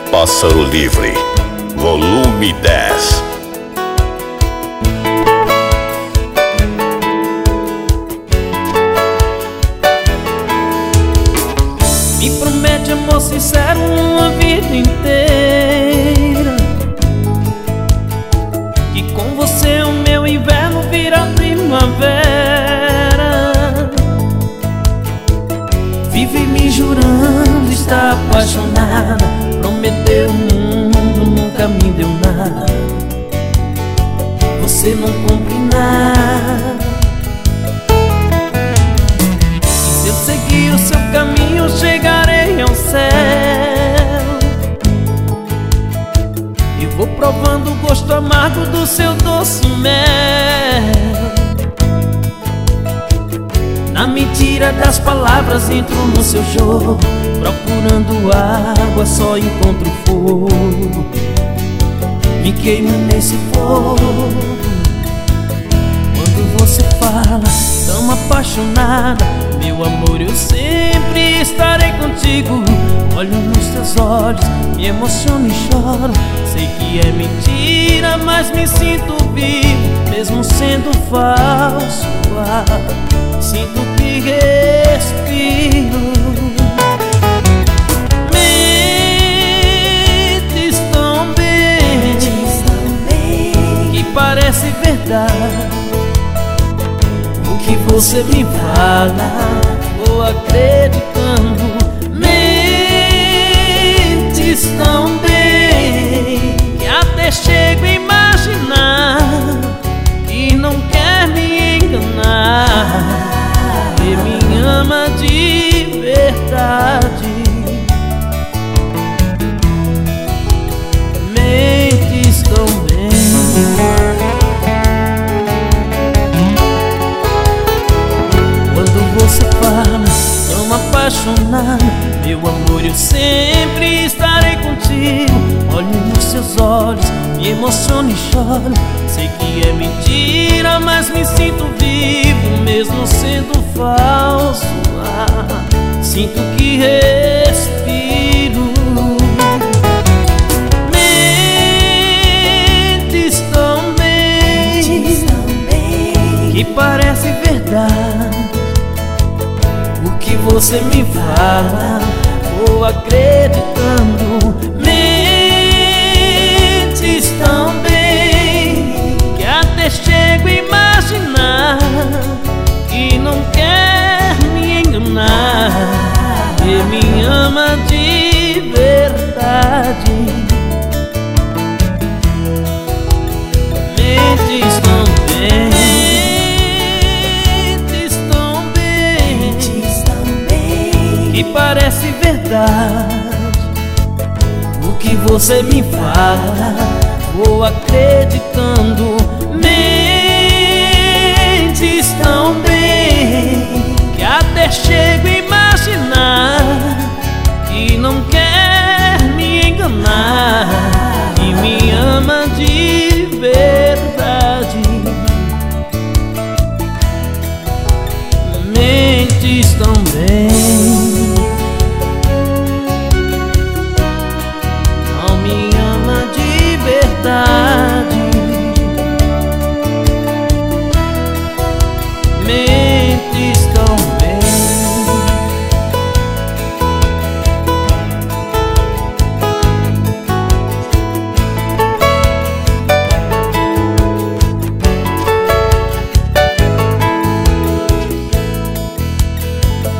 Pássaro Livre, volume 10. Me promete amor sincero uma vida inteira, que com você o meu inverno vira primavera. Vive me jurando estar apaixonada, prometeu o mundo, nunca me deu nada. Você não cumpre nada. E se eu seguir o seu caminho, chegarei ao céu. E vou provando o gosto amargo do seu doce mel. Na mentira das palavras entro no seu jogo, procurando água só encontro fogo. Me queimo nesse fogo. Quando você fala tão apaixonada, meu amor, eu sempre estarei contigo. Olho nos teus olhos, me emociono e choro. Sei que é mentira, mas me sinto vivo, mesmo sendo falso. Sinto que respiro. Mentes tão bem, que parece verdade. O que você me fala, vou acreditando. Mentes tão bem, que até chego a imaginar que não quer me enganar, que me ama de verdade. Mentes tão bem. Quando você fala tão apaixonada, meu amor, eu sempre estarei contigo. Olho nos seus olhos, me emociono e choro. Sei que é mentira, mas me sinto vivo, mesmo sendo falso. Sinto que respiro. Mentes tão bem, que parece verdade. O que você me fala, vou acreditando. Mentes tão bem, que até chego a imaginar que não quer me enganar, que me ama de verdade. Mentes tão bem, que parece verdade. O que você me fala, vou acreditando. Mentes tão bem, que até chego a imaginar